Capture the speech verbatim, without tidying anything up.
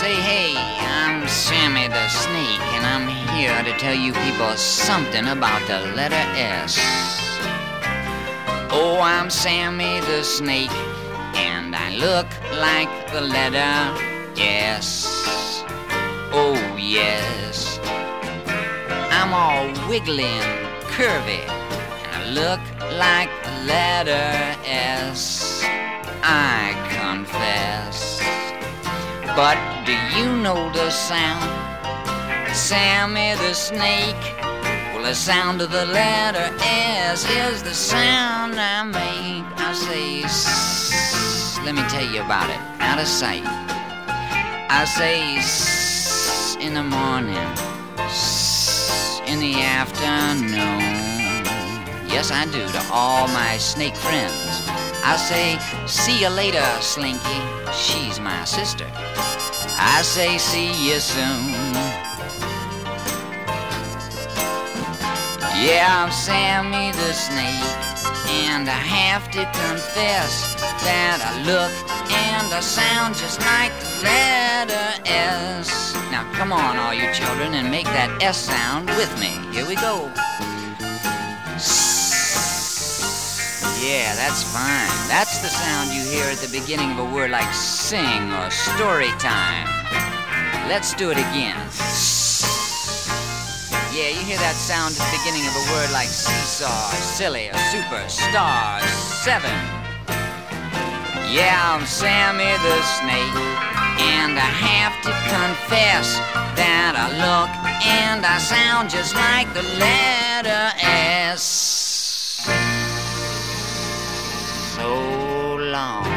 say, hey, I'm Sammy the Snake, and I'm here to tell you people something about the letter S. Oh, I'm Sammy the Snake, and I look like the letter S. Oh, yes. I'm all wiggly and curvy, and I look like the letter S. I confess. But do you know the sound? Sammy the Snake. Well, the sound of the letter S is the sound I make. I say S. Let me tell you about it. Out of sight. I say S in the morning, S in the afternoon. Yes, I do, to all my snake friends. I say, see you later, Slinky. She's my sister. I say, see you soon. Yeah, I'm Sammy the Snake, and I have to confess that I look and I sound just like the letter S. Now, come on, all you children, and make that S sound with me. Here we go. Yeah, that's fine. That's the sound you hear at the beginning of a word like sing or story time. Let's do it again. Yeah, you hear that sound at the beginning of a word like seesaw, silly, or super, star, seven. Yeah, I'm Sammy the Snake, and I have to confess that I look and I sound just like the letter S. So long.